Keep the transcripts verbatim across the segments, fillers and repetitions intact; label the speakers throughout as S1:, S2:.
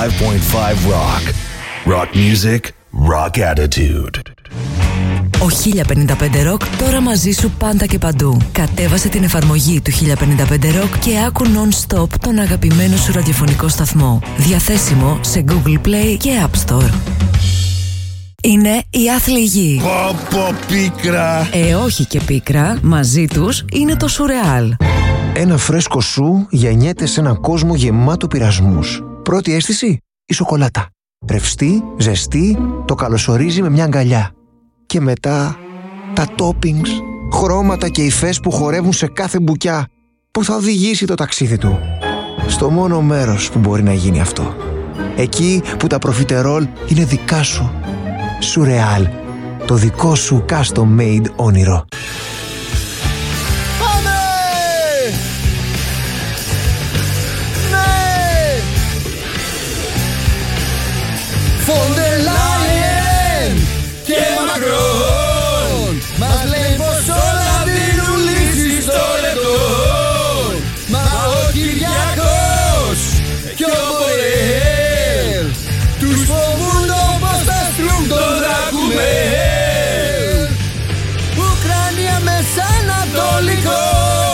S1: five point five Rock. Rock music, rock attitude.
S2: Ο χίλια πενήντα πέντε Rock τώρα μαζί σου πάντα και παντού. Κατέβασε την εφαρμογή του χίλια πενήντα πέντε Rock και άκου non-stop τον αγαπημένο σου ραδιοφωνικό σταθμό. Διαθέσιμο σε Google Play και App Store. Είναι η άθλη γη.
S3: Πω πω πίκρα.
S2: Ε, όχι και πίκρα. Μαζί τους είναι το σουρεάλ.
S4: Ένα φρέσκο σου γεννιέται σε έναν κόσμο γεμάτο πειρασμούς. Πρώτη αίσθηση, η σοκολάτα. Ρευστή, ζεστή, το καλωσορίζει με μια αγκαλιά. Και μετά τα toppings, χρώματα και υφές που χορεύουν σε κάθε μπουκιά, που θα οδηγήσει το ταξίδι του στο μόνο μέρος που μπορεί να γίνει αυτό. Εκεί που τα προφιτερόλ είναι δικά σου. Σουρεάλ, το δικό σου custom made όνειρο.
S3: Πάμε! Ναι! Φόντερ Λάιεν και Μακρόν μας λέει πως όλα δίνουν λύσεις στο λεπτό. Μα ο Κυριάκος και ο Μπορέλ τους φοβούν όπως θα στρούν το Δράκουμελ. Ουκρανία μεσανατολικό,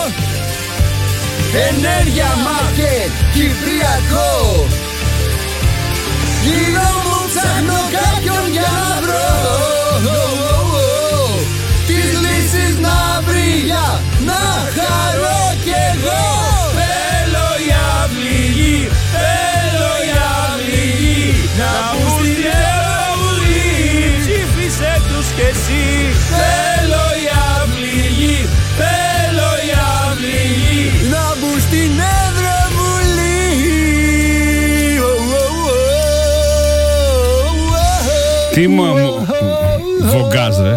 S3: ενέργεια μάρκετ κυπριακό. Γύρω μου ψάχνω κάποιον για να βρω τις λύσεις να βρει για να χαρώ κι εγώ. Θέλω για πληγή, θέλω για πληγή, να μπουν στην Ευρωβουλή, ψήφισε τους κι εσύ. Θέλω για πληγή, θέλω για πληγή, να μπουν στην Ευρωβουλή.
S5: Τι μου βογκάζ ρε.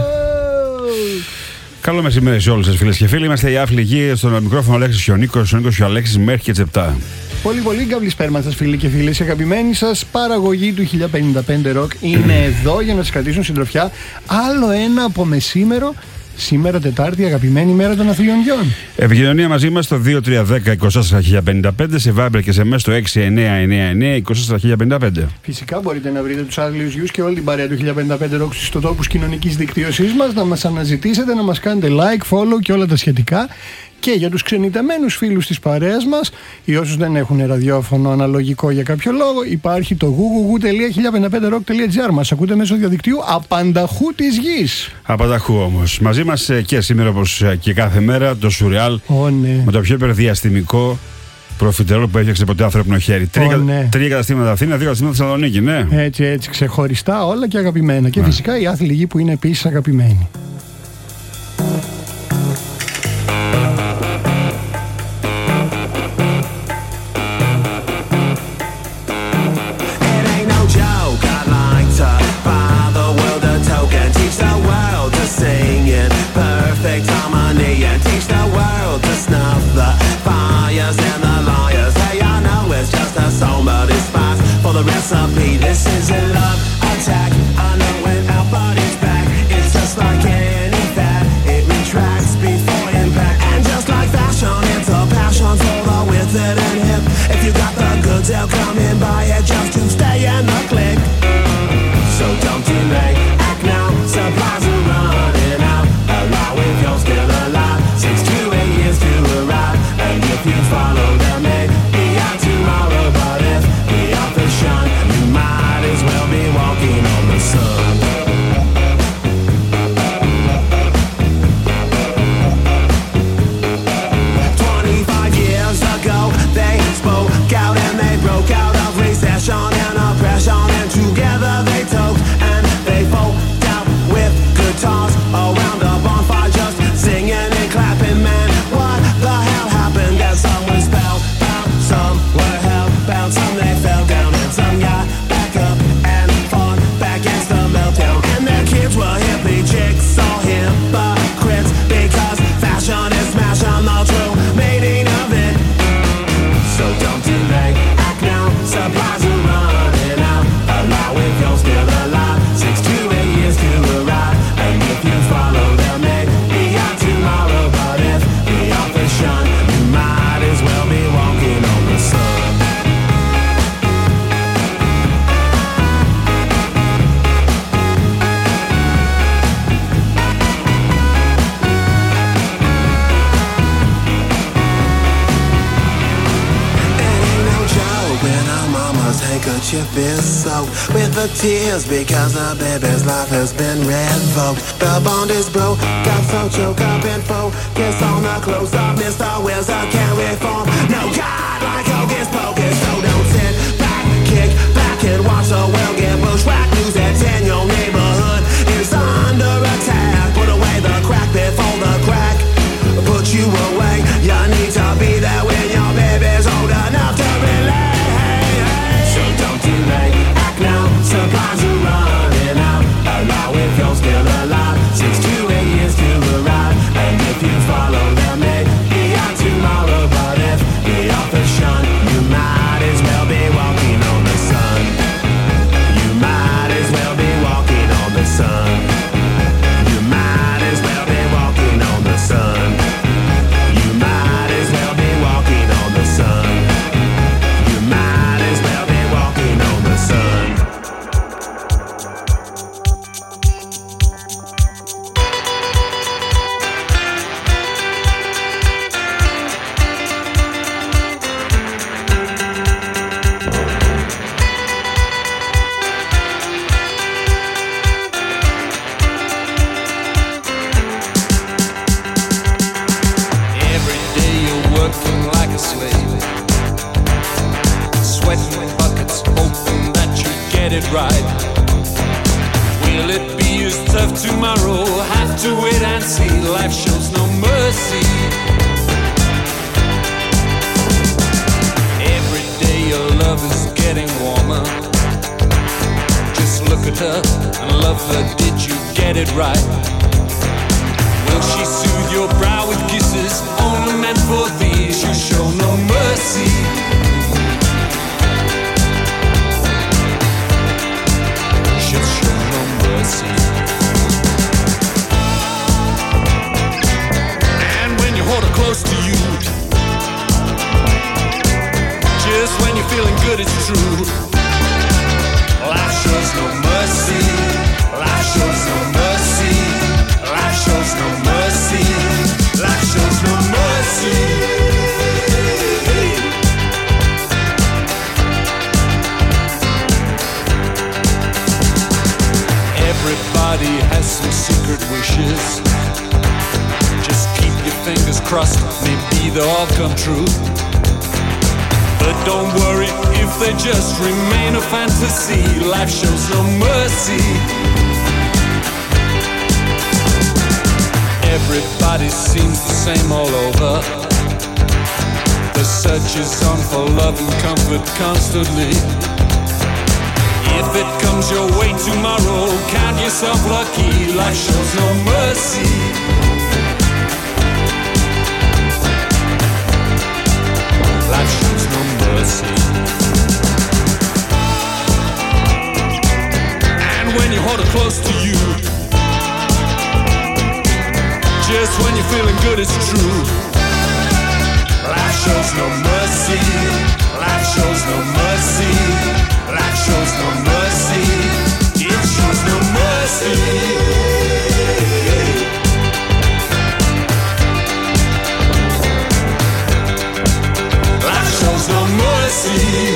S5: Καλό μεσημέρι σε όλους σας φίλες και φίλοι. Είμαστε οι Άφλοι Γη, στον μικρόφωνο Αλέξης και ο Νίκος, ο Νίκος και ο Αλέξης μέχρι και τις επτά.
S6: Πολύ πολύ καλησπέρα σας φίλοι και φίλες. Η αγαπημένη σας παραγωγή του χίλια πενήντα πέντε Rock είναι εδώ για να σας κρατήσουν συντροφιά. Άλλο ένα από μεσήμερο. Σήμερα Τετάρτη, αγαπημένη μέρα των αθλιών γιών.
S5: Επικοινωνία μαζί μας στο δύο τρία ένα μηδέν είκοσι τέσσερα χίλια πενήντα πέντε, σε Viber και σε μέσα στο έξι εννιά εννιά εννιά είκοσι τέσσερα χίλια πενήντα πέντε.
S6: Φυσικά μπορείτε να βρείτε τους άθλιους γιους και όλη την παρέα του χίλια πενήντα πέντε Rock στους τόπους κοινωνικής δικτύωσής μας, να μας αναζητήσετε, να μας κάνετε like, follow και όλα τα σχετικά. Και για τους ξενιτεμένους φίλους της παρέας μας, ή όσους δεν έχουν ραδιόφωνο αναλογικό για κάποιο λόγο, υπάρχει το γουγουγου τελεία χίλια πενήντα πέντε rock τελεία τζι άρ. Μας ακούτε μέσω διαδικτύου απανταχού της γης.
S5: Απανταχού όμως. Μαζί μας και σήμερα, όπως και κάθε μέρα, το Σουρεάλ.
S6: Oh, ναι.
S5: Με το πιο υπερδιαστημικό προφιτερόλ που έφτιαξε ποτέ ανθρώπινο χέρι. Τρία,
S6: oh, ναι.
S5: τρία καταστήματα Αθήνα, δύο καταστήματα Θεσσαλονίκη, ναι.
S6: Έτσι, έτσι, ξεχωριστά όλα και αγαπημένα. Και
S5: ναι.
S6: Φυσικά οι άθλοι γη που είναι επίσης αγαπημένοι.
S7: This is a love attack. I know when our body's back, it's just like any fat. It retracts before impact. And just like fashion, it's a passion for the withered and hip. If you got the goods, they'll come and buy it just to stay in the click. So don't delay, act now. Supplies are running out. Allow if you're still alive. Six to eight years to arrive. And if you follow them, may be out tomorrow. But if the author's shine, you might as well be handkerchief is soaked with the tears because the baby's life has been revoked. The bond is broke, got so choked up and focus on the close up. Mister Wizard can't reform. No God like Hocus Pocus, so don't sit back, kick back and watch the world get bushwhacked. News at ten, your neighborhood is under attack. Put away the crack before the crack put you away. You need to be there when your baby's old enough to relate. So don't delay, act now. Supplies are running out. Allow if you're still alive. Six to eight years to arrive. And if you follow them, may be out tomorrow. But if the author's shun, you might as well be walking on the sun. You might as well be walking on the sun. You might as well be walking on the sun. You might as well be walking on the sun. You might as well be walking on the sun.
S3: Every day you're working like a slave, sweating buckets, hoping that you get it right. Will it be as tough tomorrow? Have to wait and see. Life shows no mercy. Every day your love is getting warmer. Just look at her and love her. Did you get it right? Will she soothe your brow with kisses only meant for these? You show no mercy. She'll show no mercy. And when you hold her close to you, just when you're feeling good, it's true. Life shows no mercy. Life shows no mercy. Life shows no mercy. Life shows no mercy. Everybody has some secret wishes. Just keep your fingers crossed, maybe they'll all come true. But don't worry if they just remain a fantasy. Life shows no mercy. Everybody seems the same all over. The search is on for love and comfort constantly. If it comes your way tomorrow, count yourself lucky. Life shows no mercy. Life shows no mercy. And when you hold her close to you, just when you're feeling good, it's true. Life shows no mercy. Life shows no mercy. Life shows no mercy. It shows no mercy. Life shows no mercy.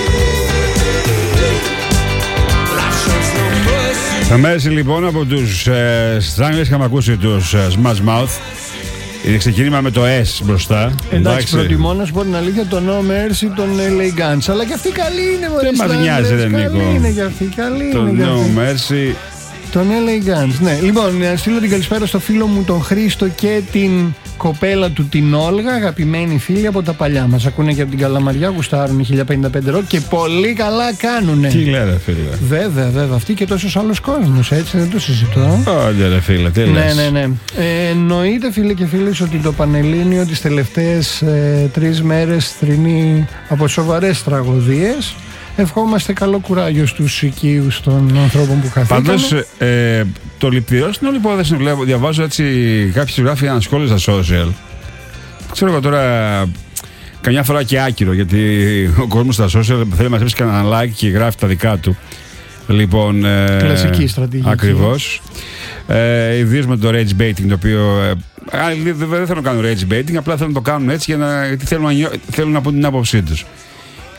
S3: Life shows no mercy.
S5: Τα μέση λοιπόν από τους ε, Stranglers, είχαμε ακούσει τους ε, Smash Mouth. Είναι ξεκίνημα με το S μπροστά.
S6: Εντάξει, προτιμώ να σου πω την αλήθεια το No Mercy, τον ελ έι Guns. Αλλά και αυτή καλή είναι, μωρέ.
S5: Δεν μας νοιάζει, ρε Νίκο.
S6: Καλή είναι και αυτή, καλή
S5: Το
S6: είναι.
S5: No Mercy.
S6: Τον ελ έι Guns, ναι. Λοιπόν, να στείλω την καλησπέρα στο φίλο μου τον Χρήστο και την κοπέλα του την Όλγα, αγαπημένοι φίλοι από τα παλιά μας. Ακούνε και από την Καλαμαριά, γουστάρουν οι χίλια πενήντα πέντε Rock και πολύ καλά κάνουνε.
S5: Τι λέτε, φίλε.
S6: Βέβαια, βέβαια. Αυτή και τόσος άλλος κόσμος, έτσι δεν το συζητώ.
S5: Όντε ρε φίλε, τι λες.
S6: Ναι, ναι, ναι. Ε, εννοείται, φίλε και φίλες, ότι το Πανελλήνιο τις τελευταίες ε, τρεις μέρες θρηνεί από σοβαρές τραγωδίες. Ευχόμαστε καλό κουράγιο στους οικείους των ανθρώπων που χαθήκαν.
S5: Πάντως, ε, το λυπηρό στην όλη υπόθεση, βλέπω, διαβάζω έτσι κάποιοι γράφει ένα σχόλιο στα social. Ξέρω εγώ τώρα, καμιά φορά και άκυρο, γιατί ο κόσμος στα social θέλει να μαζέψει κανένα like και γράφει τα δικά του. Λοιπόν, ε,
S6: κλασική στρατηγική.
S5: Ακριβώς. Ε, Ιδίως με το rage baiting, το οποίο ε, δεν θέλουν να κάνουν rage baiting, απλά θέλουν να το κάνουν έτσι για να, γιατί θέλουν να, νιώ, θέλουν να πούν την άποψή τους.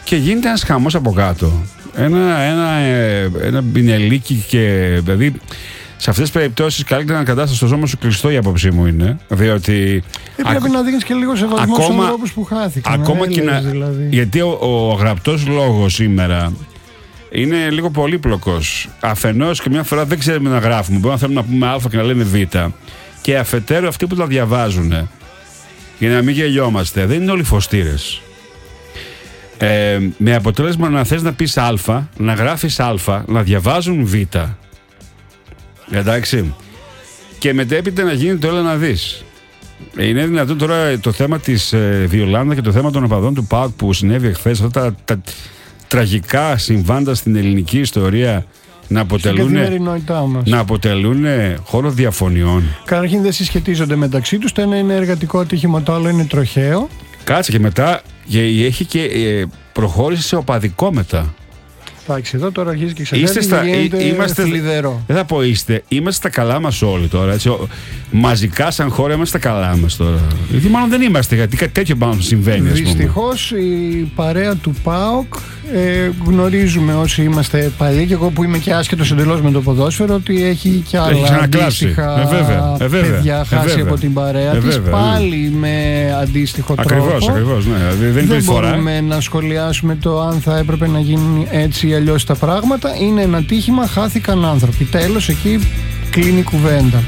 S5: και γίνεται ένας χαμός από κάτω. Ένα, ένα, ένα μπινελίκι και δηλαδή σε αυτές τις περιπτώσεις καλύτερα να κρατάς το σώμα σου κλειστό, η άποψή μου είναι. Διότι
S6: ε, πρέπει ακ... να δίνεις και λίγο σεβασμό στους ανθρώπους που χάθηκαν.
S5: Ακόμα ε, και να, δηλαδή. Γιατί ο, ο γραπτός λόγος σήμερα είναι λίγο πολύπλοκος. Αφενός και μια φορά δεν ξέρουμε να γράφουμε. Μπορούμε να θέλουμε να πούμε Α και να λέμε Β. Και αφετέρου αυτοί που τα διαβάζουν, για να μην γελιόμαστε, δεν είναι όλοι φωστήρες. Ε, με αποτέλεσμα να θες να πεις Α, να γράφεις Α, να διαβάζουν Β. Εντάξει. Και μετέπειτα να γίνει το έλα να δεις. Είναι δυνατόν τώρα το θέμα της ε, Βιολάντα και το θέμα των οπαδών του ΠΑΟΚ που συνέβη εχθές, αυτά τα, τα τραγικά συμβάντα στην ελληνική ιστορία να αποτελούν, να αποτελούν χώρο διαφωνιών.
S6: Καταρχήν δεν συσχετίζονται μεταξύ τους. Το ένα είναι εργατικό ατύχημα, το άλλο είναι τροχαίο.
S5: Κάτσε και μετά έχει και ε, προχώρησε σε οπαδικό μετά.
S6: Εντάξει, εδώ τώρα αρχίζει και ξεφεύγει και γίνεται
S5: είμαστε,
S6: θλιβερό.
S5: Δεν θα πω είστε, είμαστε στα καλά μας όλοι τώρα. Έτσι, μαζικά σαν χώρα είμαστε στα καλά μας τώρα. Γιατί μάλλον δεν είμαστε, γιατί κάτι τέτοιο πάνω συμβαίνει.
S6: Δυστυχώς η παρέα του ΠΑΟΚ, ε, γνωρίζουμε όσοι είμαστε παλιοί, και εγώ που είμαι και άσχετος εντελώς με το ποδόσφαιρο, ότι έχει και άλλα αντίστοιχα
S5: ε, βέβαια, ε, βέβαια,
S6: παιδιά χάσει ε, βέβαια, από την παρέα ε, της, πάλι με αντίστοιχο
S5: ακριβώς,
S6: τρόπο.
S5: Ακριβώς, ναι. Δεν, δεν,
S6: δεν μπορούμε να σχολιάσουμε το αν θα έπρεπε να γίνει έτσι ή αλλιώς τα πράγματα. Είναι ένα τύχημα, χάθηκαν άνθρωποι. Τέλος, εκεί κλείνει η κουβέντα.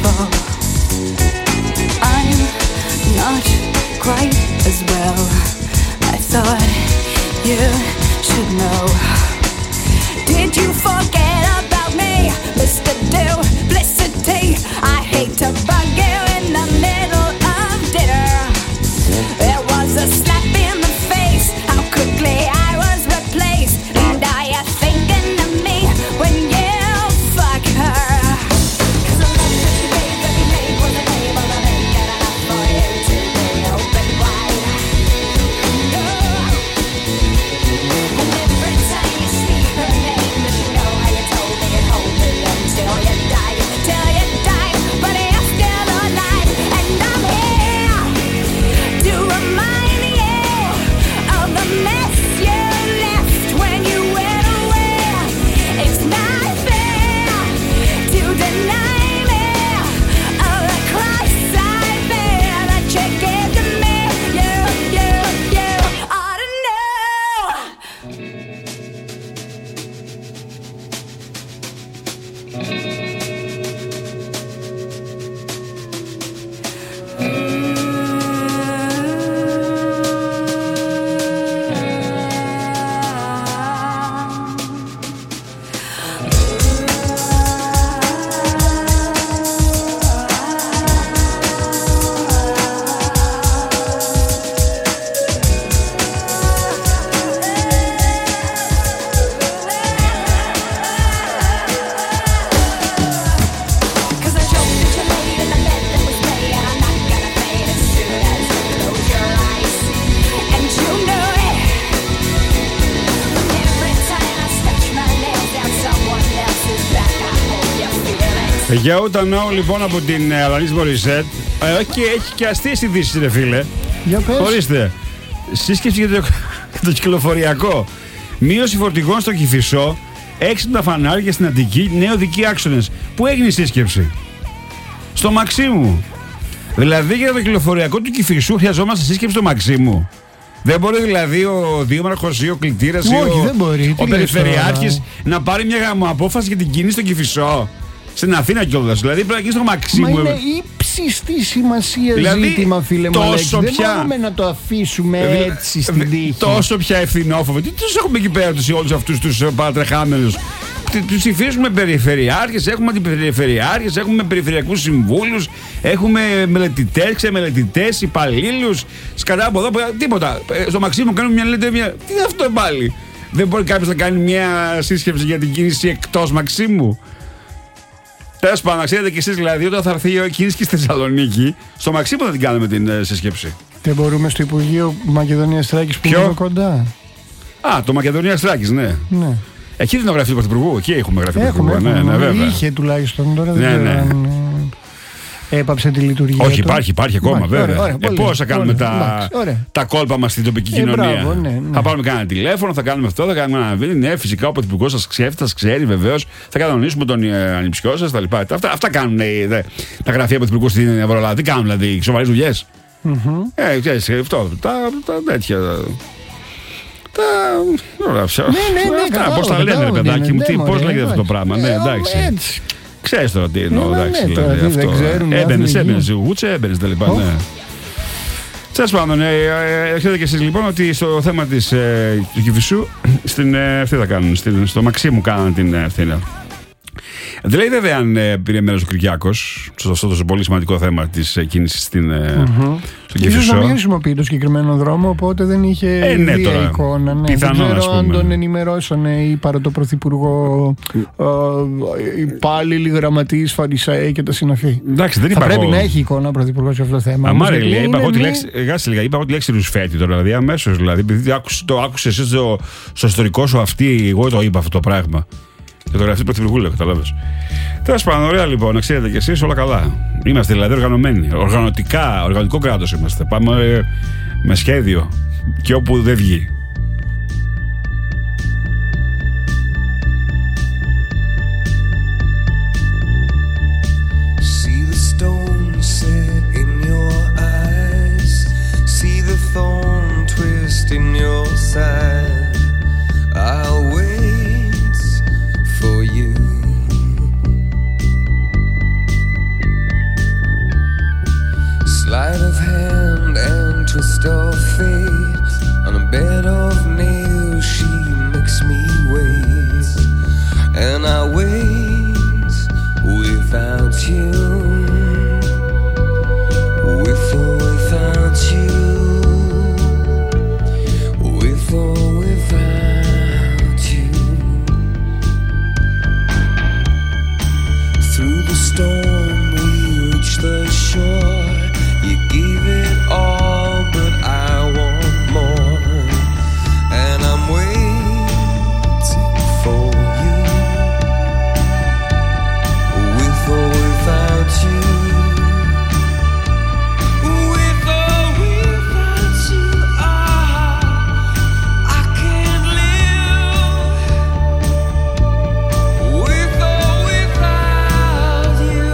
S8: people. I'm not quite as well. I thought you should know. Did you forget about me, Mister Duplicity? I hate to bug you in the middle of dinner. It was a slap in the face, how quickly I was replaced. And are you thinking of me when you fuck her? 'Cause the love that you gave, that you made wasn't able to make it enough for you to be open wide. No. And every time you speak her name, does you know how you told me you'd hold me until you died, till you died, but you're still alive, and I'm here to remind you of the mess you left when you went away. It's not fair to deny me of the cross I bear that you gave to me. You, you, you ought to know. Cause I joked that you laid in the bed that was made, and I'm not gonna fade as soon as you close your eyes. And you know it. Every time I stretch my nails down someone else's back, I hope you feel it.
S5: Για όταν ναό λοιπόν από την ε, Alanis Morissette, ε, και έχει και αστείες ειδήσεις ρε φίλε.
S6: Για πες.
S5: Ορίστε, σύσκεψη για το, για το κυκλοφοριακό. Μείωση φορτηγών στο Κηφισό, έξυπνα φανάρια στην Αττική, νέοι οδικοί άξονες. Πού έγινε η σύσκεψη? Στο Μαξίμου. Δηλαδή για το κυκλοφοριακό του Κηφισού χρειαζόμαστε σύσκεψη στο Μαξίμου. Δεν μπορεί δηλαδή ο δήμαρχος ή ο κλητήρας ή
S6: Όχι,
S5: ο,
S6: δεν μπορεί.
S5: ο
S6: Τι λες
S5: περιφερειάρχης
S6: τώρα?
S5: να πάρει μια γαμοαπόφαση για την κίνηση στο Κηφισό. Στην Αθήνα κιόλας. Δηλαδή πρέπει να γίνει στο
S6: Μα
S5: Μαξίμου.
S6: είναι ύψιστη σημασία
S5: Δηλαδή,
S6: ζήτημα, φίλε μου.
S5: τόσο
S6: Αλέξη. Δεν
S5: πια-
S6: μπορούμε να το αφήσουμε
S5: Δηλαδή,
S6: έτσι στην
S5: δε-
S6: τύχη.
S5: Τόσο πια ευθυνόφοβοι. Τι τους έχουμε εκεί πέρα τους όλους αυτούς τους ε, παρατρεχάμενους. Τους ψηφίζουμε περιφερειάρχες, έχουμε αντιπεριφερειάρχες, έχουμε περιφερειακούς συμβούλους, έχουμε μελετητές, ξεμελετητές, υπαλλήλους, σκατά από εδώ, από εδώ, τίποτα. Ε, Στο Μαξίμου κάνουμε μια λέτε μια. Τι είναι αυτό πάλι? Δεν μπορεί κάποιος να κάνει μια σύσκεψη για την κίνηση εκτός Μαξίμου? Τέλος πάντων, να ξέρετε κι εσείς δηλαδή, όταν θα έρθει η κίνηση και στη Θεσσαλονίκη, στο Μαξίμου θα την κάνουμε την ε, σύσκεψη.
S6: Δεν μπορούμε στο Υπουργείο Μακεδονίας Θράκης που
S5: Ποιο?
S6: είναι εδώ κοντά.
S5: Α, το Μακεδονία Στράκης, ναι.
S6: Ναι.
S5: Εκεί δεν είναι γραφείο του Πρωθυπουργού, εκεί έχουμε γραφείο του
S6: Έχουμε,
S5: Πρωθυπουργού. Ναι,
S6: έχουμε.
S5: ναι, βέβαια.
S6: Είχε τουλάχιστον τώρα.
S5: Ναι,
S6: δεν ξέρω
S5: ναι.
S6: αν ε, έπαψε τη λειτουργία
S5: Όχι,
S6: του.
S5: υπάρχει, υπάρχει ακόμα,
S6: Υπάρχει,
S5: βέβαια.
S6: ωραία, ωραία,
S5: ε,
S6: πολύ
S5: πώς θα κάνουμε
S6: ωραία,
S5: τα,
S6: εντάξει, ωραία.
S5: τα κόλπα μας στην τοπική
S6: Ε,
S5: κοινωνία?
S6: μπράβο, ναι, ναι.
S5: Θα πάρουμε κανένα τηλέφωνο, θα κάνουμε αυτό, θα κάνουμε ένα βίντεο. Ναι, φυσικά ο Πρωθυπουργός σας ξέρει, σας ξέρει βεβαίως. Θα κανονίσουμε τον ε, ανιψιό σας, τα λοιπά. Αυτά, αυτά κάνουν ε, δε, τα γραφεία Πρωθυπουργού στην Ευρωλάδα. Τι κάνουν δηλαδή, σοβαρές δουλειές.
S6: Mm-hmm.
S5: Ε, ξέρεις, αυτό, τα, τα τέτοια. Τα. Ωραία,
S6: Ναι, ναι, ναι,
S5: αυτά,
S6: κατάλαβα,
S5: πώς τα λένε, ρε
S6: κατάλαβα,
S5: παιδάκι μου,
S6: ναι,
S5: τι,
S6: ναι,
S5: πώς
S6: μωρέ,
S5: λέγεται αυτό το
S6: εντάξει.
S5: πράγμα. Ναι,
S6: Ε,
S5: εντάξει.
S6: έτσι.
S5: Ξέρεις τώρα τι εννοώ,
S6: Ναι,
S5: εντάξει.
S6: ναι,
S5: δηλαδή,
S6: τώρα τι,
S5: αυτό.
S6: δεν ξέρουν οι
S5: Έμπαινες,
S6: άνθρωποι.
S5: έμπαινες, γούτσε, έμπαινες τα λοιπά,
S6: Ω.
S5: ναι. Τέλος πάντων, ε, ε, ξέρετε και εσείς λοιπόν ότι στο θέμα της, ε, του Κηφισού, στην, ε, αυτή θα κάνουν, στην, στο Μαξίμου κάνανε την ε, ευθύνα. Δεν λέει βέβαια αν ε, πήρε μέρος ο Κυριάκος σε αυτό το πολύ σημαντικό θέμα της ε, κίνησης στην, ε,
S6: Mm-hmm.
S5: στο
S6: Ίσως να μην
S5: Κηφισό.
S6: χρησιμοποιεί το συγκεκριμένο δρόμο, οπότε δεν είχε
S5: Ε, ναι,
S6: βία
S5: τώρα.
S6: εικόνα. Ναι.
S5: Πιθανόν,
S6: δεν
S5: ας
S6: ξέρω αν
S5: πούμε.
S6: τον ενημερώσανε ή παρά το Πρωθυπουργό, ε, υπάλληλοι, γραμματείς, φαρισαίοι και τα συναφή.
S5: Εντάξει, δεν
S6: Θα
S5: είπα
S6: πρέπει
S5: εγώ.
S6: να έχει εικόνα ο Πρωθυπουργός σε αυτό το θέμα. όμως,
S5: Αμάρε,
S6: γιατί
S5: λέει, είπα
S6: είναι
S5: εγώ τη
S6: μη-
S5: λέξη. Γάσε λίγα, είπα εγώ τη λέξη ρουσφέτη τώρα, δηλαδή αμέσω. Δηλαδή, επειδή άκουσε, το άκουσε εσύ στο, στο ιστορικό σου αυτή, εγώ το είπα αυτό το πράγμα. Και το γραφείο του Πρωθυπουργού, λέω, καταλάβες. Τέλος πάντων, ωραία λοιπόν, να ξέρετε κι εσείς όλα καλά. Είμαστε δηλαδή οργανωμένοι. Οργανωτικά, οργανωτικό κράτος είμαστε. Πάμε ε, με σχέδιο. Και όπου δεν βγει.
S7: See the stone set in your eyes. See the thorn twist in your side. I'll wait for you.
S9: sleight of hand and twist of fate. On a bed of nails she makes me wait, and I wait without you, with or without you, with or without you. Through the storm we reach the shore. You gave it all, but I want more, and I'm waiting for you, with or without you, with or without you. Ah, I can't live with or without you.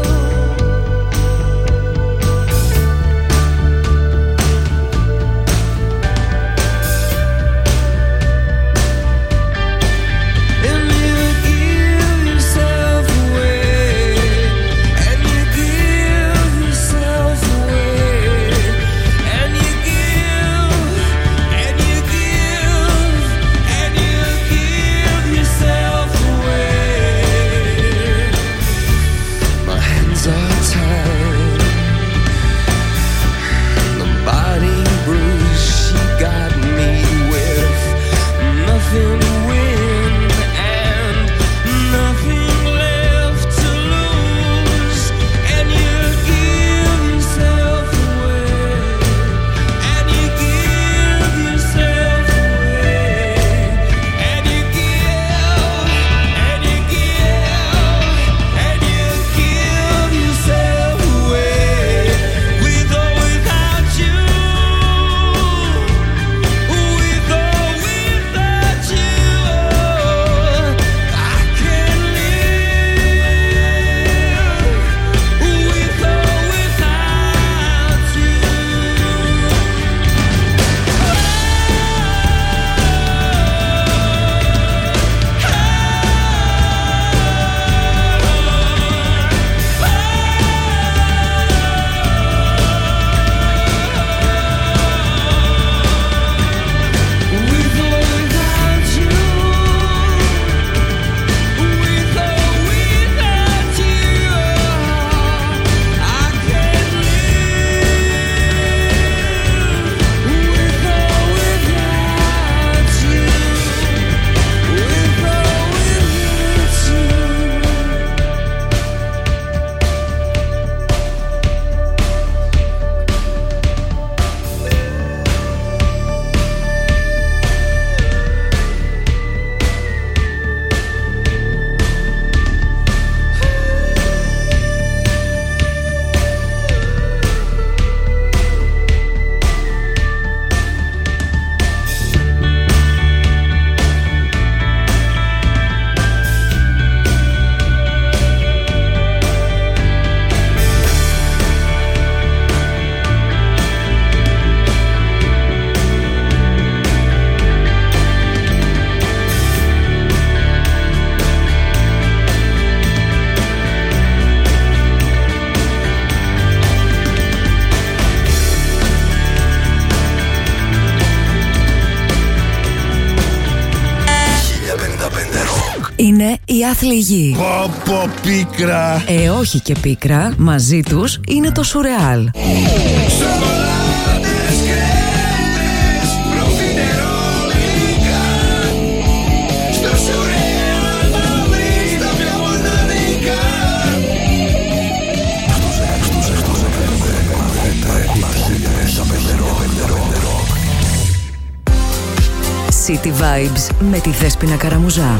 S9: And you give yourself away, and you give yourself away, and you give, and you give, and you give yourself away. My hands are tied, the body bruised. She got me with nothing to win and nothing left to lose. And you give yourself away, and you give yourself away, and you give, and you give, and you give yourself away, with or without you, with or without you. I can't live with or without you. With or without you, with or without you, I can't live with or without you, with or
S2: Είναι η άθλη γη.
S3: Πω πω πίκρα.
S2: Ε, όχι και πίκρα. Μαζί τους είναι το σουρεάλ.
S3: Σοκολάτες, κρέμες, προφιτερόλικα. Στο σουρεάλ θα βρεις τα πιο μοναδικά.
S2: City Vibes με τη Δέσποινα Καραμουζά.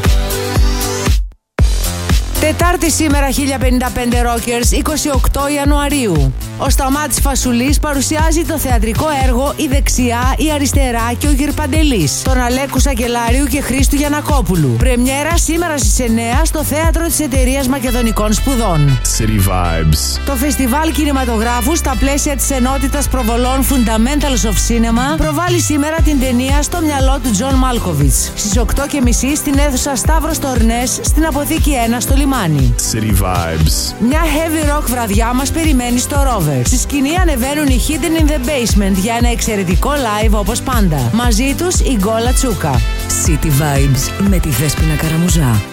S10: Τετάρτη σήμερα, χίλια πενήντα πέντε Rockers, είκοσι οκτώ Ιανουαρίου. Ο Σταμάτης Φασουλής παρουσιάζει το θεατρικό έργο «Η δεξιά, η αριστερά και ο Γυρπαντελής» των Αλέκου Σακελάριου και Χρήστου Γιαννακόπουλου. Πρεμιέρα σήμερα στις εννιά στο θέατρο της Εταιρείας Μακεδονικών Σπουδών.
S1: City Vibes.
S10: Το φεστιβάλ κινηματογράφου στα πλαίσια της ενότητας προβολών Fundamentals of Cinema προβάλλει σήμερα την ταινία «Στο μυαλό του Τζον Μάλκοβιτς» στις οκτώ και μισή στην αίθουσα Σταύρος Τορνές στην Αποθήκη ένα στο Λιμάνι.
S1: City Vibes.
S10: Μια heavy rock βραδιά μας περιμένει στο Rover. covers. Στη σκηνή ανεβαίνουν οι Hidden in the Basement για ένα εξαιρετικό live όπως πάντα. Μαζί τους η Γκόλα Τσούκα.
S2: City Vibes με τη Δέσποινα Καραμουζά.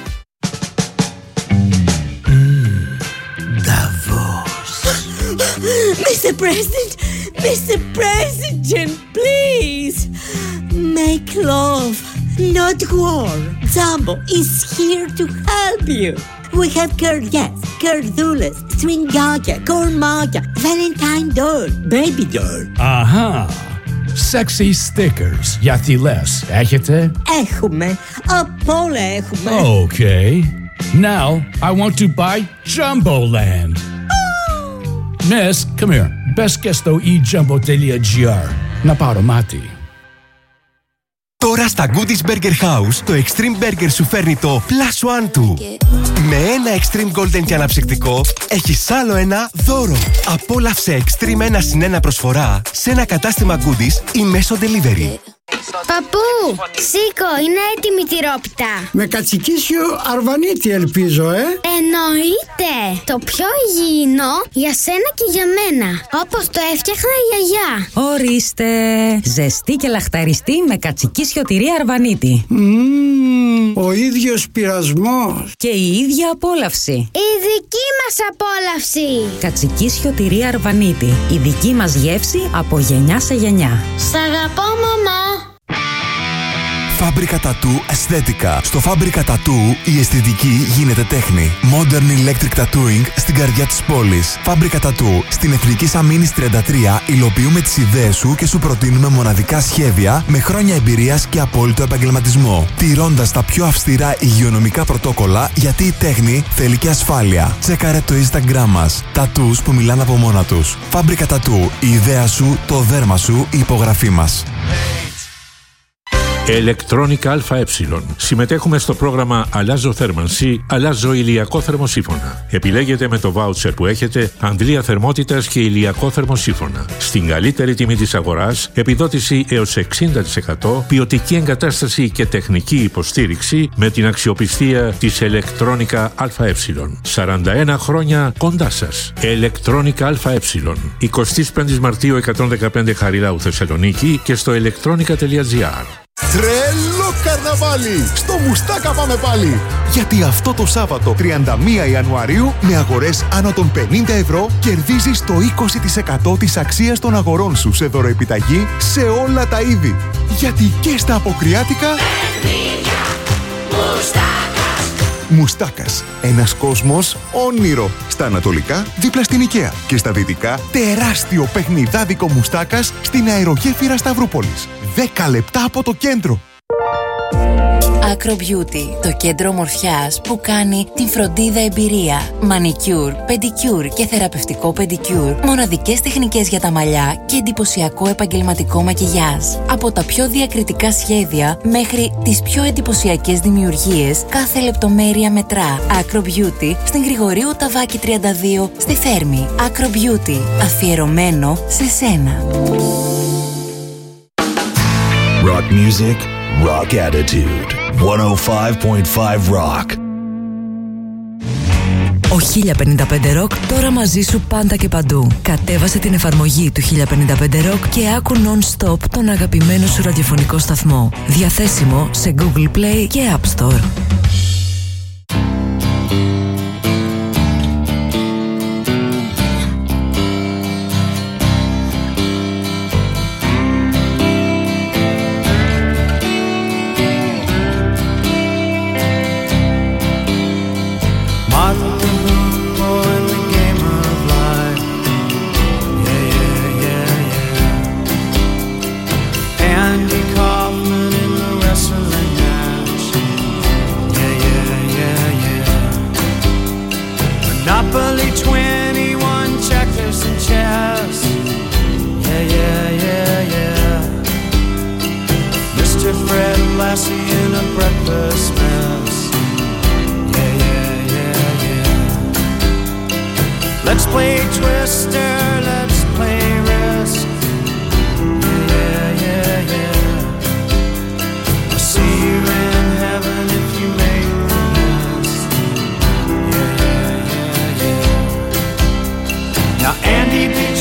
S11: Mister President, Mister President, please make love, not war. Jumbo is here to help you. We have Kurdias, Kurdulas, Swingaka, Kormaka, Valentine doll, baby doll.
S12: Αχα, sexy stickers για θηλές έχετε?
S11: Έχουμε, απ' όλα έχουμε.
S12: Okay, now I want to buy Jumbo Land. Miss, come here. Best και στο e jumbo dot g r. Να πάρω μάτι.
S13: Τώρα στα Goodies Burger House, το Extreme Burger σου φέρνει το Plus One του. Με ένα Extreme Golden και αναψυκτικό, έχεις άλλο ένα δώρο. Απόλαυσε Extreme ένα συν ένα προσφορά σε ένα κατάστημα Goodies ή μέσω delivery.
S14: Παππού, σήκω, είναι έτοιμη η τυρόπιτα.
S15: Με κατσικίσιο αρβανίτη ελπίζω, ε.
S14: Εννοείται. Το πιο υγιεινό για σένα και για μένα. Όπως το έφτιαχνα η γιαγιά.
S16: Ορίστε. Ζεστή και λαχταριστή με κατσικίσιο τυρί αρβανίτη.
S15: Mm, ο ίδιος πειρασμός.
S16: Και η ίδια απόλαυση.
S14: Η δική μας απόλαυση.
S16: Κατσικίσιο τυρί αρβανίτη. Η δική μας γεύση από γενιά σε γενιά.
S14: Σ' αγαπώ, μαμά.
S1: Φάμπρικα Τατού Αισθέτικα. Στο Φάμπρικα Τατού η αισθητική γίνεται τέχνη. Modern Electric Tattooing στην καρδιά της πόλης. Φάμπρικα Τατού στην Εθνική Σαμίνης τριάντα τρία υλοποιούμε τις ιδέες σου και σου προτείνουμε μοναδικά σχέδια με χρόνια εμπειρίας και απόλυτο επαγγελματισμό. Τηρώντας τα πιο αυστηρά υγειονομικά πρωτόκολλα, γιατί η τέχνη θέλει και ασφάλεια. Τσέκαρε το Instagram μας. Τατούς που μιλάνε από μόνα τους. Φάμπρικα Τατού. Η ιδέα σου, το δέρμα σου, η υπογραφή μας.
S17: Electronica ΑΕ. Συμμετέχουμε στο πρόγραμμα Αλλάζω θέρμανση, αλλάζω ηλιακό θερμοσύφωνα. Επιλέγετε με το βάουτσερ που έχετε αντλία θερμότητας και ηλιακό θερμοσύφωνα. Στην καλύτερη τιμή της αγοράς, επιδότηση έως εξήντα τοις εκατό, ποιοτική εγκατάσταση και τεχνική υποστήριξη με την αξιοπιστία της Electronica ΑΕ. σαράντα ένα χρόνια κοντά σας. Electronica ΑΕ. εικοστή πέμπτη Μαρτίου εκατόν δεκαπέντε Χαριλάου Θεσσαλονίκη και στο electronica τελεία gr.
S18: Τρελό καρναβάλι! Στο Μουστάκα πάμε πάλι! Γιατί αυτό το Σάββατο τριάντα μία Ιανουαρίου με αγορές άνω των πενήντα ευρώ κερδίζεις το είκοσι τοις εκατό της αξίας των αγορών σου σε δωροεπιταγή σε όλα τα είδη. Γιατί και στα αποκριάτικα... Μουστάκας. Ένας κόσμος όνειρο. Στα ανατολικά, δίπλα στην Οικαία. Και στα δυτικά, τεράστιο παιχνιδάδικο Μουστάκας στην αερογέφυρα Σταυρούπολης. δέκα λεπτά από το κέντρο.
S2: Acro Beauty, το κέντρο ομορφιάς που κάνει την φροντίδα εμπειρία. Μανικιούρ, πεντικιούρ και θεραπευτικό πεντικιούρ. Μοναδικές τεχνικές για τα μαλλιά και εντυπωσιακό επαγγελματικό μακιγιάζ. Από τα πιο διακριτικά σχέδια μέχρι τις πιο εντυπωσιακές δημιουργίες, κάθε λεπτομέρεια μετρά. Acro Beauty στην Γρηγορίου Ταβάκη τριάντα δύο στη Θέρμη. Acro Beauty, αφιερωμένο σε σένα.
S1: Rock music, rock attitude. εκατόν πέντε κόμμα πέντε Rock.
S2: Ο χίλια πενήντα πέντε Rock τώρα μαζί σου πάντα και παντού. Κατέβασε την εφαρμογή του χίλια πενήντα πέντε Rock και άκου non-stop τον αγαπημένο σου ραδιοφωνικό σταθμό. Διαθέσιμο σε Google Play και App Store.
S3: Let's play Twister, let's play Risk. Yeah, yeah, yeah. I'll see you in heaven if you make the list. Yeah, yeah, yeah, yeah. Now Andy, did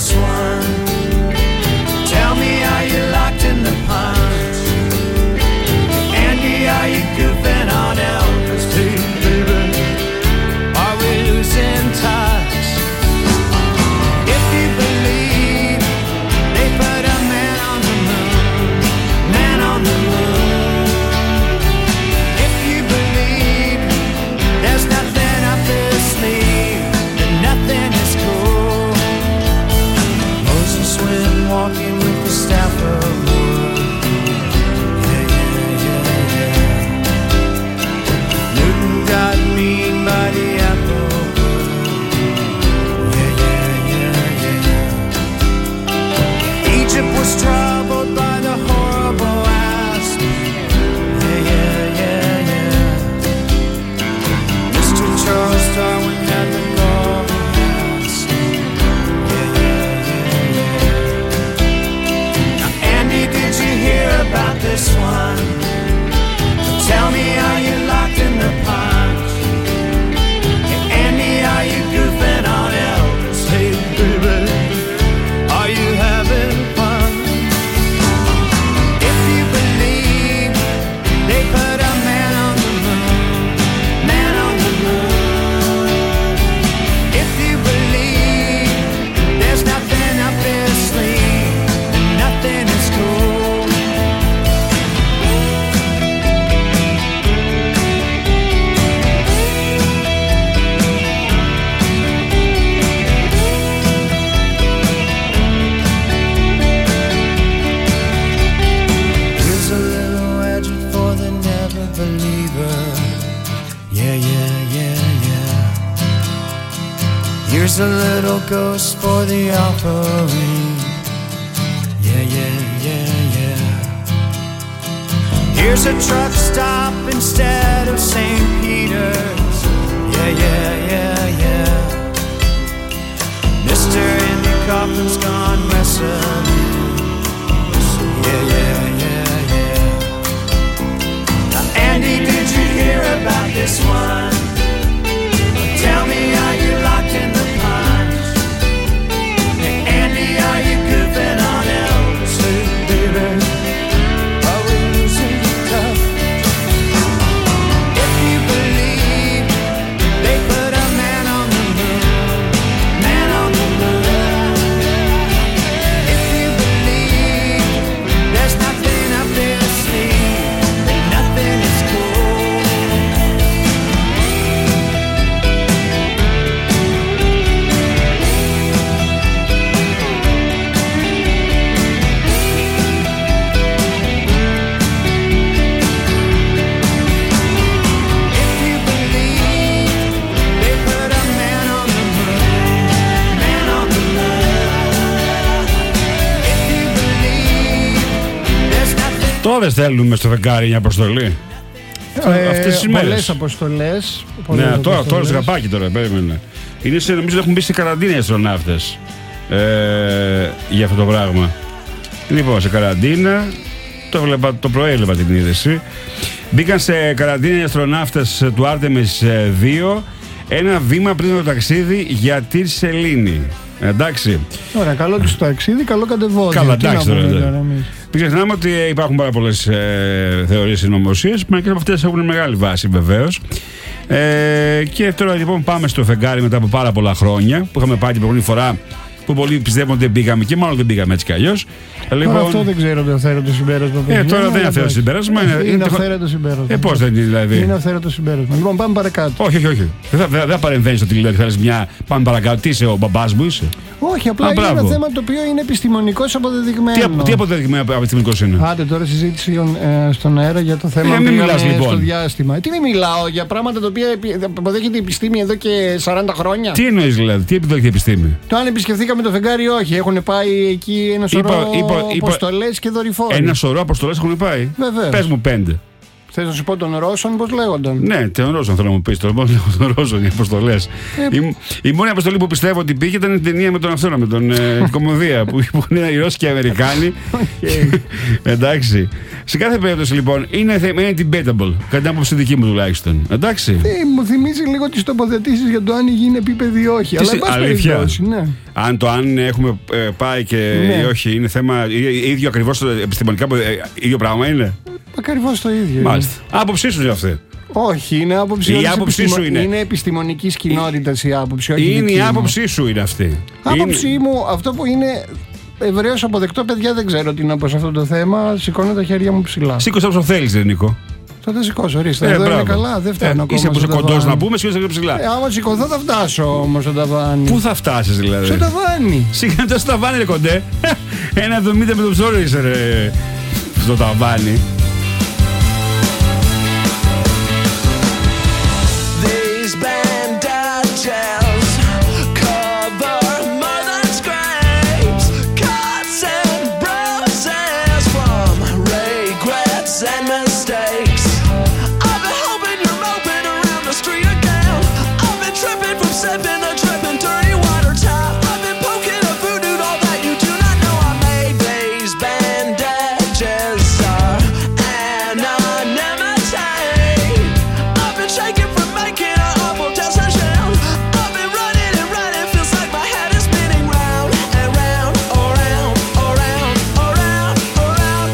S7: this one. Tell me, are you locked in the punch? Andy, are you goofing on Elvis too, baby? Are we losing touch? If you believe they put a man on the moon, man on the moon. If you believe there's nothing up his sleeve, then nothing is cool. Moses went walking with the staff of wood. Yeah, yeah, yeah, yeah. Newton got mean by the apple wood. Yeah, yeah, yeah, yeah. Egypt was troubled by the horrible asp. Yeah, yeah, yeah, yeah. Mister Charles Darwin had the golden mask. Yeah, yeah, yeah, yeah. Now, Andy, did you hear about this one? Tell me, are you locked in the punch? Hey, Andy, are you goofing on Elvis? Hey, baby, are you having fun? If you believe they put a man on the moon, man on the moon. If you believe there's nothing up his sleeve, then nothing is cool. Here's a little edge for the never believer. Yeah, yeah, yeah, yeah. Here's a little ghost for the offering. Yeah, yeah, yeah, yeah. Here's a truck stop instead of Saint Peter's. Yeah, yeah, yeah, yeah. Mister Andy Kaufman's gone wrestling. Yeah, yeah, yeah, yeah. Now, Andy, did you hear about this one? Tell me, are you locked in the punch? Hey, Andy, are you goofing on Elvis? Hey, baby, are we losing touch? If you believe they put a man on the moon, man on the moon. If you believe there's nothing up their sleeve, then nothing is cool. If you believe they put a man on the moon, man on the moon. If you believe there's nothing.
S5: Τώρα δεν στέλνουμε στο φεγγάρι μια αποστολή. Αυτές τις ημέρες.
S6: Πολλές αποστολές.
S5: Ναι, τώρα, τώρα σγαπάκι τώρα, περίμενε. Είναι σε, νομίζω ότι έχουν μπει σε καραντίνα οι αστροναύτες ε, για αυτό το πράγμα. Λοιπόν, σε καραντίνα, το, έβλεπα, το πρωί έβλεπα την είδηση. Μπήκαν σε καραντίνα οι αστροναύτες του Άρτεμις δύο, ένα βήμα πριν το ταξίδι για τη Σελήνη. Εντάξει.
S6: Ωραία, καλό τους το ταξίδι, καλό κατεβόδιο.
S5: Καλά,
S6: Τι να
S5: εντάξει
S6: πούμε
S5: τώρα.
S6: τώρα εμείς.
S5: Μην ξεχνάμε ότι υπάρχουν πάρα πολλές ε, θεωρίες συνωμοσίες. Μερικές από αυτές έχουν μεγάλη βάση βεβαίως. Ε, και τώρα λοιπόν πάμε στο φεγγάρι μετά από πάρα πολλά χρόνια που είχαμε πάει την προηγούμενη φορά, που πολλοί πιστεύουν ότι δεν πήγαμε και μάλλον δεν πήγαμε έτσι κι αλλιώς.
S6: Λοιπόν, αυτό δεν ξέρω το αυθαίρετο συμπέρασμα.
S5: Ε, τώρα δεν είναι αυθαίρετο συμπέρασμα.
S6: Είναι, είναι αυθαίρετο συμπέρασμα.
S5: Ε, πώς δεν είναι δηλαδή.
S6: Είναι αυθαίρετο συμπέρασμα. Λοιπόν, πάμε παρακάτω.
S5: Όχι, όχι, όχι. Δεν θα, δεν θα παρεμβαίνει στο τηλεόραση και θα λες μια. Πάμε παρακάτω. Τι είσαι, ο μπαμπάς μου είσαι.
S6: Όχι, απλά
S5: Α,
S6: είναι
S5: μπράβο.
S6: ένα θέμα το οποίο είναι επιστημονικώς αποδεδειγμένο.
S5: Τι, τι αποδεδειγμένο επιστημονικός είναι.
S6: Άντε τώρα συζήτηση ε, στον αέρα για το θέμα
S5: Ε,
S6: που
S5: μην
S6: πήγαμε
S5: μιλάς, λοιπόν.
S6: στο διάστημα. Ε, τι μην μιλάω για πράγματα τα οποία επι- αποδέχεται η επιστήμη εδώ και σαράντα χρόνια.
S5: Τι εννοείς δηλαδή, τι επιδέχεται η επιστήμη.
S6: Το αν επισκεφθήκαμε το φεγγάρι ή όχι. Έχουν πάει εκεί ένα σωρό
S5: Είπα- είπα- είπα-
S6: αποστολές και δορυφόροι.
S5: Ένα σωρό αποστολές έχουν πάει.
S6: Βεβαίως.
S5: Πες μου πέντε.
S6: Θες να σου πω τον Ρώσον, πώς λέγονταν?
S5: Ναι, τον Ρώσον θέλω να μου πεις. Τον τον Ρώσον, οι αποστολές.
S6: Ε,
S5: η, η μόνη αποστολή που πιστεύω ότι πήγε ήταν η ταινία με τον αυτόνα, με τον ε, κομμωδία που, που είναι οι Ρώσοι και οι Αμερικάνοι.
S6: Okay.
S5: Εντάξει. Σε κάθε περίπτωση λοιπόν είναι, είναι debatable. Κατά την άποψη δική μου τουλάχιστον. Εντάξει.
S6: Ε, μου θυμίζει λίγο τις τοποθετήσεις για το αν η γη είναι επίπεδη ή όχι.
S5: Τι
S6: αλλά εν πάση περιπτώσει, ναι.
S5: Αν το αν έχουμε ε, πάει και
S6: Ναι.
S5: ή όχι είναι θέμα ή- ίδιο ακριβώς επιστημονικά, ε, ίδιο πράγμα είναι.
S6: Ακριβώς το ίδιο.
S5: Μάλιστα. Άποψή σου είναι αυτή.
S6: Όχι, είναι άποψη.
S5: Η
S6: όλης
S5: άποψή
S6: επιστημο-
S5: σου είναι.
S6: Είναι επιστημονικής κοινότητας η άποψη. Όχι
S5: Είναι
S6: δική
S5: η
S6: μου.
S5: άποψή σου είναι αυτή.
S6: Άποψή
S5: Είναι-
S6: μου, αυτό που είναι ευρέως αποδεκτό, παιδιά, δεν ξέρω τι να πω σε αυτό το θέμα. Σηκώνω τα χέρια μου ψηλά.
S5: Σήκωσε όσο θέλεις, ρε Νίκο.
S6: Θα τα σηκώσω, ορίστε.
S5: Ε,
S6: Εδώ είναι
S5: μπράβο.
S6: καλά, δεν φτάνω
S5: Ε,
S6: ακόμα.
S5: είσαι που
S6: στο
S5: είσαι κοντός
S6: ταβάνι.
S5: να πούμε, σηκώσε πιο ψηλά.
S6: Ε, άμα σηκωθώ θα φτάσω όμως στο ταβάνι.
S5: Πού θα φτάσεις δηλαδή?
S6: Στο ταβάνι.
S5: Σιγά το ταβάνι ρε κοντέ. Ένα εβδομήντα με το ψώρο είσαι ρε. Στο ταβάνι.
S7: These bandages cover more than scrapes, cuts and bruises from regrets and mistakes. I've been hoping you're moping around the street again. I've been tripping from sipping the dripping dirty water tap. I've been poking a voodoo doll that you do not know I made. These bandages are anonymity. I've been shaking from making an awful decision. I've been running and running, feels like my head is spinning round and round, around, around, around, around,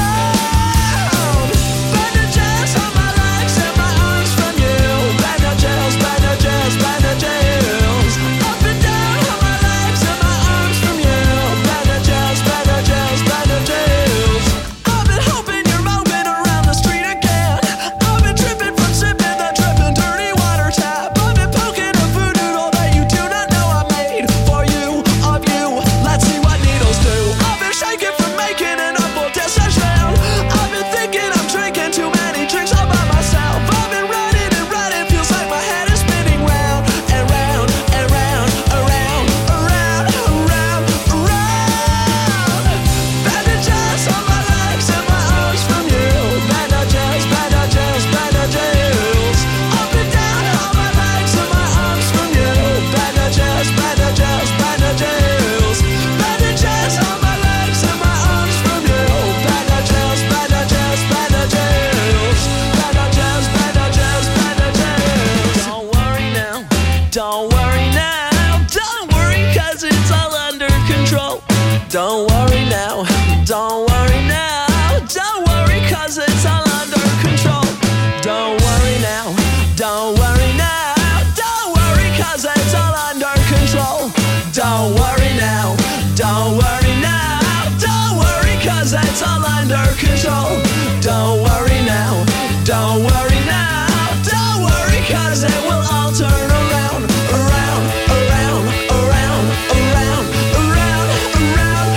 S7: around. Bandages on my legs and my arms from you. Bandages, bandages, bandages. Up and down on my legs and my arms from you. Bandages, bandages, bandages. I've been hoping you're moping around the street again. I've been tripping from sipping the dripping dirty water tap. I've been poking a voodoo doll that you do not know I made for you, of you. Let's see what needles do. I've been shaking from making an awful decision. I've been thinking I'm drinking too many drinks all by myself. I've been running and running, feels like my head is spinning round and round and round, around, around, around, around. Bandages on my legs and my arms from you. Bandages, bandages, bandages. Up and down on my legs and my arms from you. Bandages, bandages, bandages. Bandages on my legs and my arms from you. Bandages, bandages, bandages. Bandages, bandages, bandages. Don't worry now, don't worry now, don't worry 'cause it's all under control. Don't worry now, don't worry now, don't worry 'cause it's all under control. Don't worry now, don't worry now, don't worry 'cause it's all under control. Don't worry now, don't worry now, don't worry 'cause it's all under control. Don't worry now, don't worry now, don't worry 'cause it will all turn around, around, around, around, around, around, around,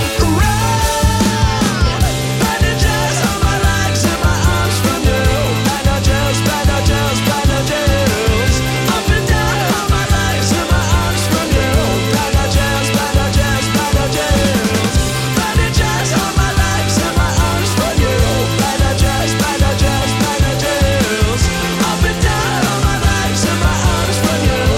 S7: around. Bandages on my legs and my arms from you. Bandages, bandages, bandages. Up and down on my legs and my arms from you. Bandages, bandages, bandages. Bandages on my legs and my arms from you. Bandages, bandages, bandages. Up and down on my legs and my arms from you.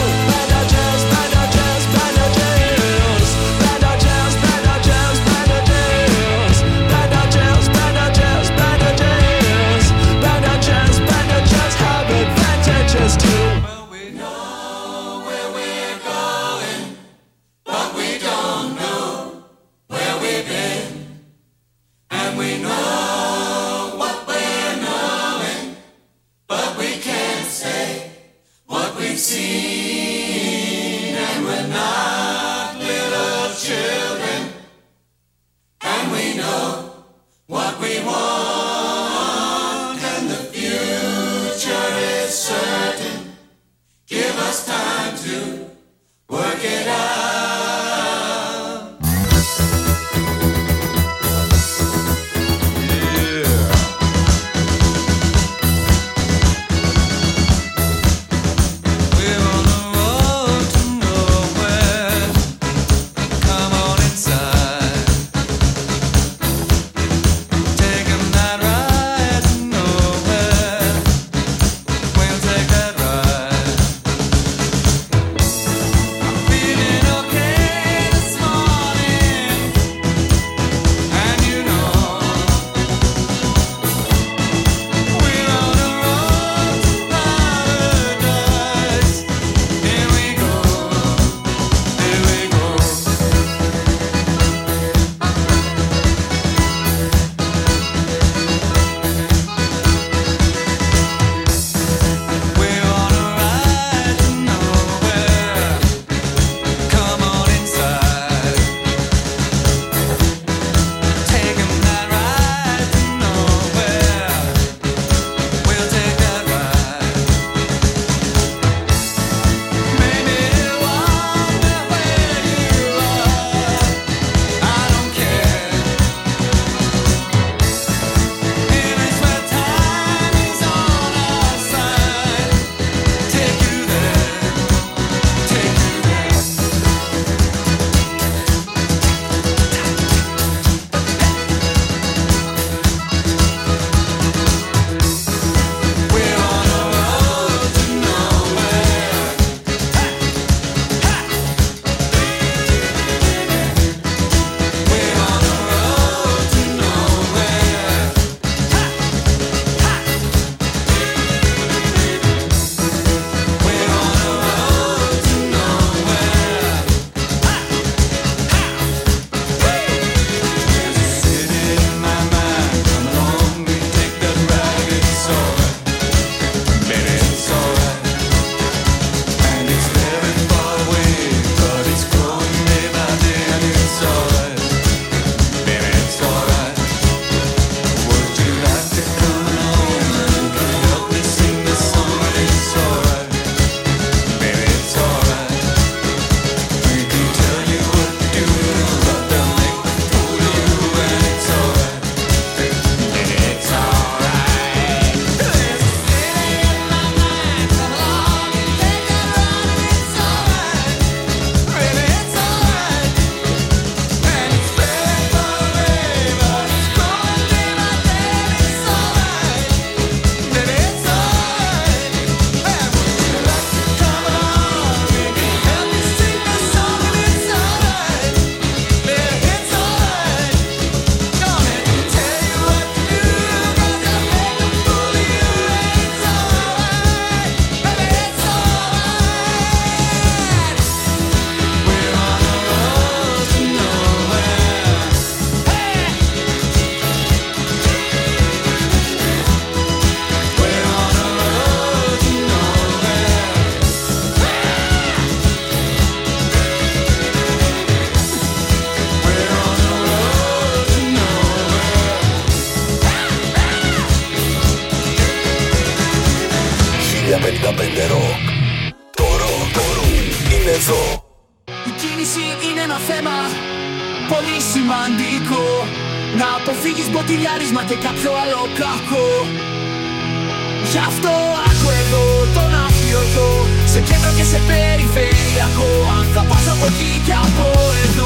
S3: εδώ.
S7: Η κίνηση είναι ένα θέμα πολύ σημαντικό. Να αποφύγεις μποτιλιάρισμα και κάποιο άλλο κακό. Γι' αυτό άκου εδώ τον αφιωτό, σε κέντρο και σε περιφερειακό. Αν θα πας από εκεί και από εδώ.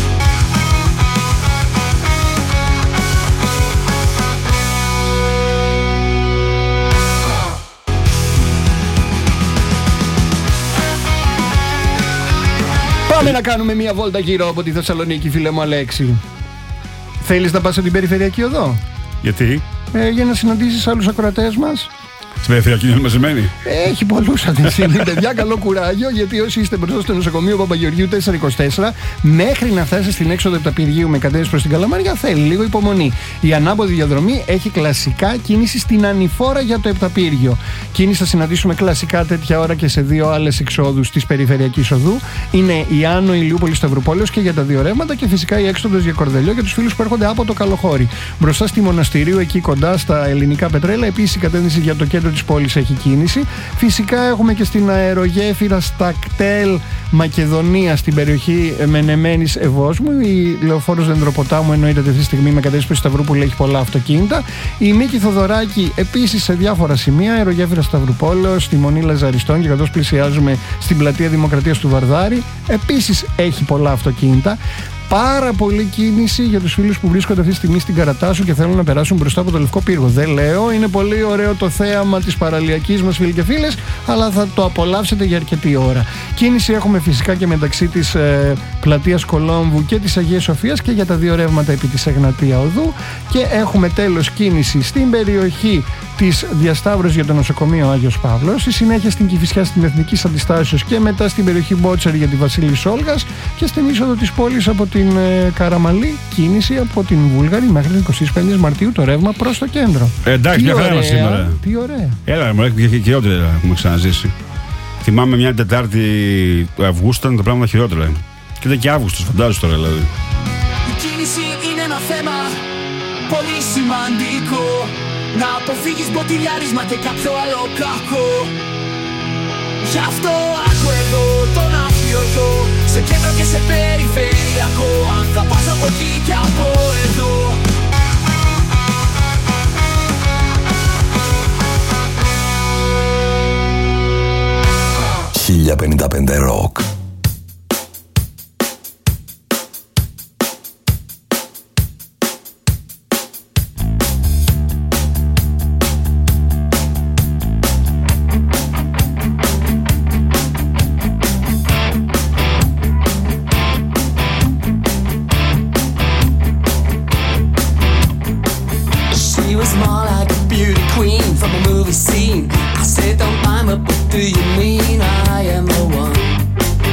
S6: Πάμε να κάνουμε μια βόλτα γύρω από τη Θεσσαλονίκη, φίλε μου Αλέξη. Θέλεις να πας στην περιφερειακή οδό?
S5: Γιατί?
S6: Ε, για να συναντήσεις άλλους ακροατές μας.
S5: Στην περιφερειακή είναι μαζεμένη.
S6: Έχει πολλούς αυτή τη στιγμή, παιδιά. Καλό κουράγιο, γιατί όσοι είστε μπροστά στο νοσοκομείο Παπαγεωργίου τετρακόσια είκοσι τέσσερα, μέχρι να φτάσει στην έξοδο από τα Πυργίου με κατεύθυνση προς την Καλαμαριά, θέλει λίγο υπομονή. Η ανάποδη διαδρομή έχει κλασικά κίνηση στην ανηφόρα για το Επταπύργιο. Κίνηση θα συναντήσουμε κλασικά τέτοια ώρα και σε δύο άλλες εξόδους της περιφερειακής οδού. Είναι η Άνω Ηλιούπολη Σταυρουπόλεως και για τα δύο ρεύματα, και φυσικά η έξοδος για Κορδελιό για τους φίλους που έρχονται από το Καλοχώρι. Μπροστά στη Μοναστηρίου, εκεί κοντά στα ελληνικά πετρέλα, επίσης η κατεύθυνση για το κέντρο της πόλης έχει κίνηση. Φυσικά έχουμε και στην αερογέφυρα στα κτέλ Μακεδονία, στην περιοχή Μενεμένης Ευόσμου. Η λεωφόρος Δεντροποτάμου εννοείται αυτή τη στιγμή με κατεύθυνση προς Σταυρούπολη έχει πολλά αυτοκίνητα. Η Νίκη Θοδωράκη επίσης σε διάφορα σημεία. Αερογέφυρα Σταυρουπόλεως, στη Μονή Λαζαριστών, και καθώς πλησιάζουμε στην πλατεία Δημοκρατίας του Βαρδάρη, επίσης έχει πολλά αυτοκίνητα. Πάρα πολύ κίνηση για τους φίλους που βρίσκονται αυτή τη στιγμή στην Καρατάσου και θέλουν να περάσουν μπροστά από το Λευκό Πύργο. Δεν λέω, είναι πολύ ωραίο το θέαμα της παραλιακής μας, φίλοι και φίλες, αλλά θα το απολαύσετε για αρκετή ώρα. Κίνηση έχουμε φυσικά και μεταξύ της ε, πλατείας Κολόμβου και της Αγίας Σοφίας και για τα δύο ρεύματα επί της Εγνατία Οδού. Και έχουμε τέλος κίνηση στην περιοχή της διασταύρωσης για το νοσοκομείο Άγιος Παύλος, στη συνέχεια στην Κηφισιά στην Εθνικής Αντιστάσεως και μετά στην περιοχή Μπότσαρη για τη Βασίλη Σόλγας, και στην είσοδο της πόλης από την ε, Καραμαλή κίνηση από την Βούλγαρη μέχρι την εικοστή πέμπτη Μαρτίου το ρεύμα προς το κέντρο.
S5: Ε, εντάξει, μια χαρά σήμερα.
S6: Τι ωραία.
S5: Έλα, μου λέει και χειρότερα έχουμε ξαναζήσει. Θυμάμαι μια Τετάρτη του Αυγούστου ήταν τα πράγματα χειρότερα. Και ήταν και Αύγουστος, φαντάζομαι τώρα δηλαδή.
S7: Η κίνηση είναι ένα θέμα πολύ σημαντικό. Να αποφύγεις μποτιλιάρισμα και κάποιο άλλο κακό. Γι' αυτό άκου εδώ τον αφιωτό, σε κέντρο και σε περιφερειακό. Αν θα πας από εκεί και από εδώ.
S3: χίλια πενήντα πέντε Rock.
S7: Do you mean I am the one?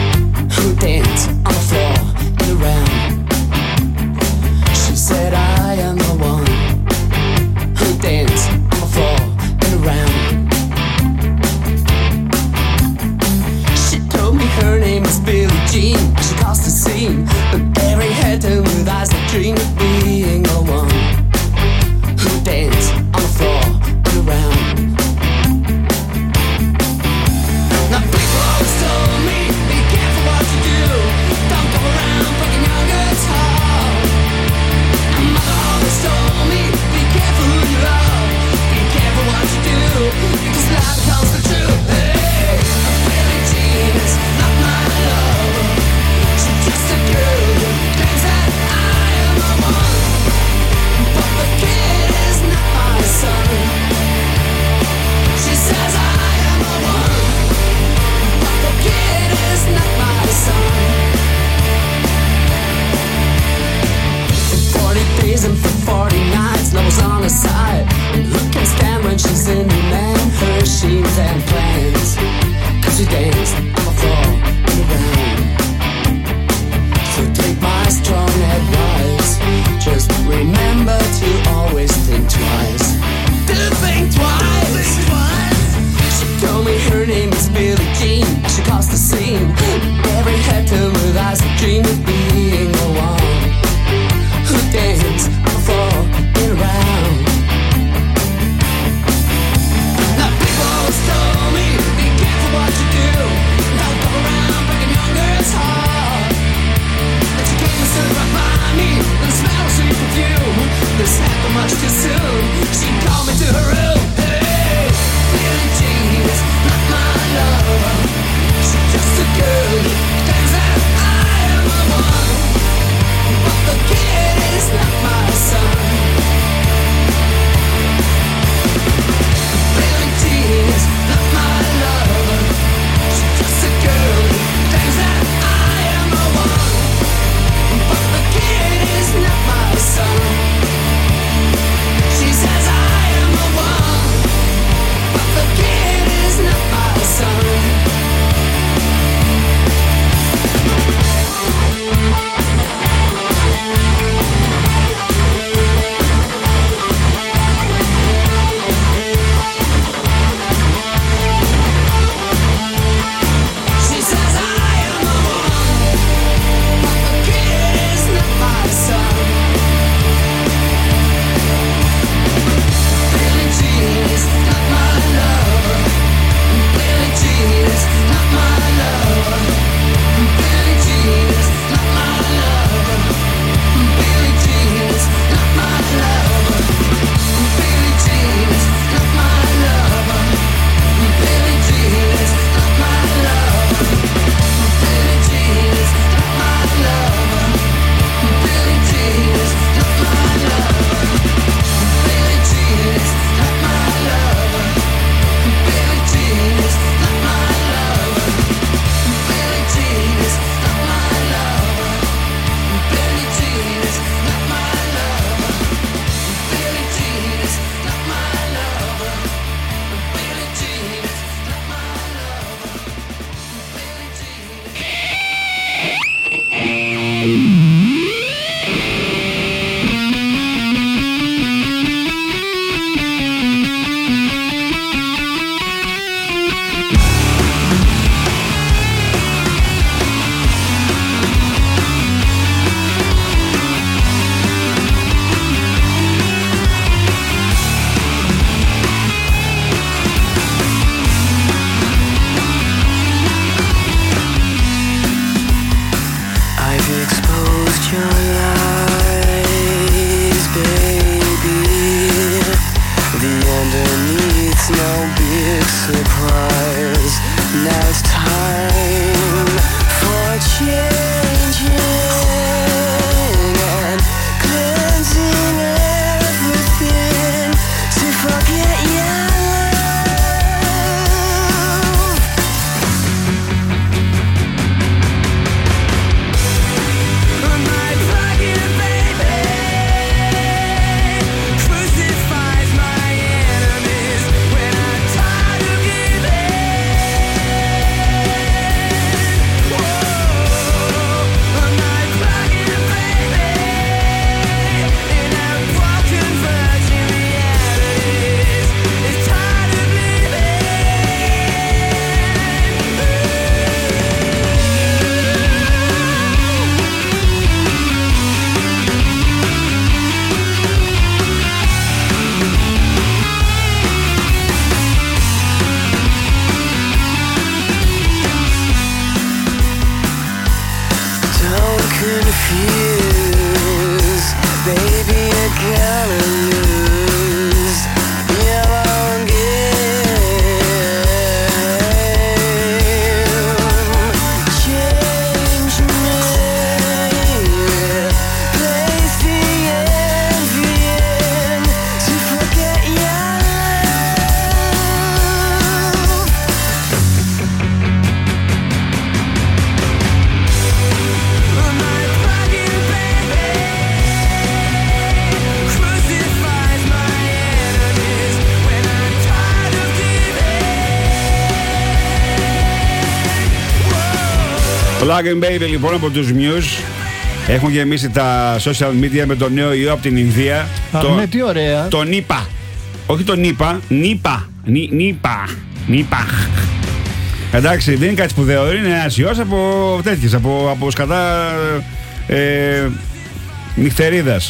S9: confused. Baby, you're gonna lose your long game. Change me, place the envy in to forget your love. My fucking baby crucifies my enemies when I'm tired of
S5: Plug and Baby λοιπόν από τους Muse. Έχουν γεμίσει τα social media με το νέο ιό από την Ινδία.
S6: Α,
S5: το,
S6: ναι, τι ωραία.
S5: Το Νίπα. Όχι το Νίπα, Νίπα. Νι, νίπα. Νίπα. Εντάξει, δεν είναι κάτι σπουδαίο. Είναι ένας ιός από τέτοιες, από, από σκατά ε, νυχτερίδας.